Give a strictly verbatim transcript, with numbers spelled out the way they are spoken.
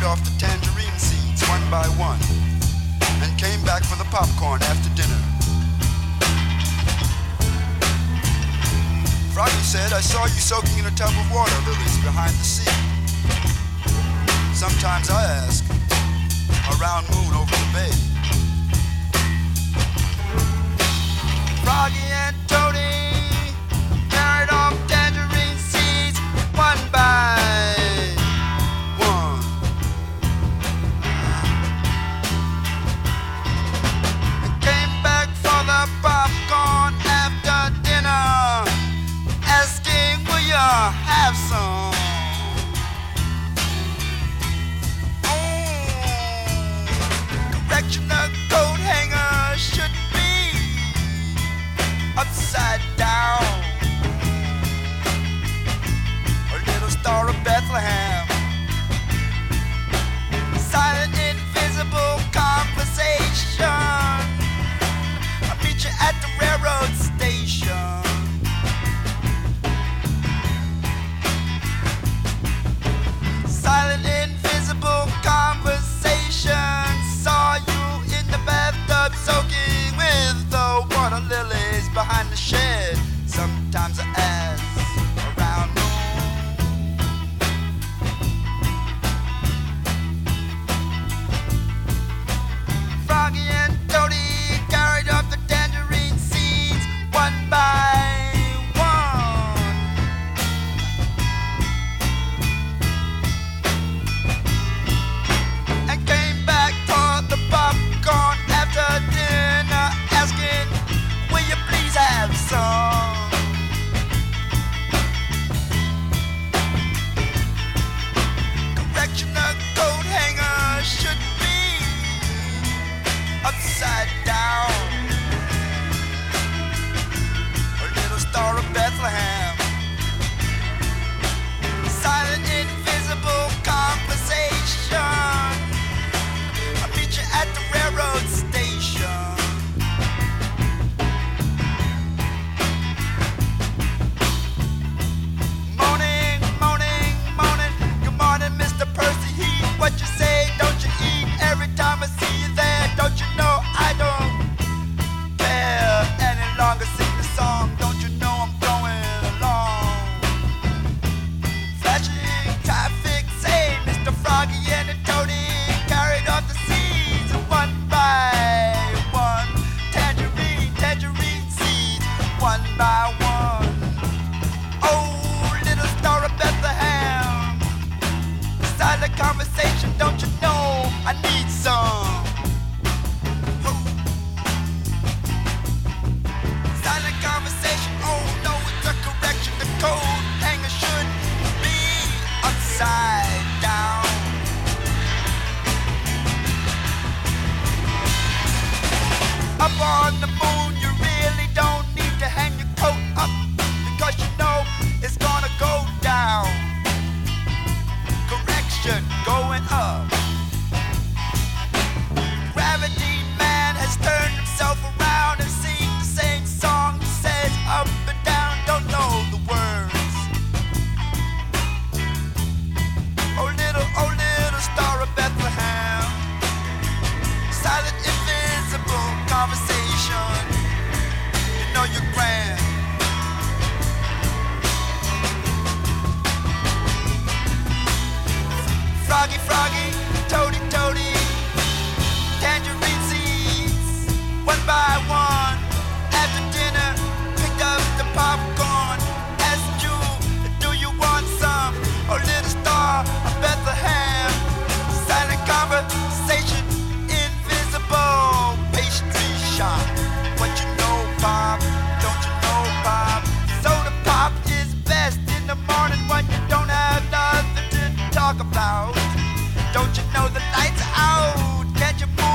off the tangerine seeds one by one and came back for the popcorn after dinner. Froggy said, I saw you soaking in a tub of water lilies behind the sea. Sometimes I ask, a round moon over the bay. Froggy and Toady carried off tangerine seeds one by one. And came back for the popcorn after dinner, asking, will you have some? The coat hanger should be upside down. A little star of Bethlehem, silent, invisible conversation. I'll meet you at the railroad station. Silent, invisible conversation. Saw you bathtub soaking with the water lilies behind the shed. Sometimes I ask around noon. Froggy and Toady carried up the tangerine seeds one by one. And came back for the popcorn after dinner, asking, will you please have some? Correction, the coat hanger should be upside down. A little star of Bethlehem, silent, invisible conversation. I'll meet you at the railroad station. Morning, morning, morning. Good morning, Mister Percy Heath. What you say? Don't you eat every time I see you there? Don't you know I don't care any longer? Sing the song. Don't you know I'm going along? Flashing traffic, say Mister Froggy and the Toady carried off the seeds one by one. Tangerine, tangerine seeds one by one. Oh, little star of Bethlehem, silent conversation, don't you know I need some? Silent conversation, oh no, it's a correction. The coat hanger should be upside down. Up on the moon, you really don't need to hang your coat up, because you know it's gonna go down. Correction, going up. Gravity man has turned himself around and sings the same song. He says up and down, don't know the words. Oh little, oh little star of Bethlehem, silent, invisible conversation. You know you're grand. Froggy, Froggy, Toady, Toady, tangerine seeds one by one. After dinner, picked up the popcorn, asked you, do you want some? Oh little star of Bethlehem, silent conversation, invisible pastry shop. What you know, Pop? Don't you know, Pop? Soda pop is best in the morning when you don't have nothing to talk about. Don't you know the lights are out? Can't you move?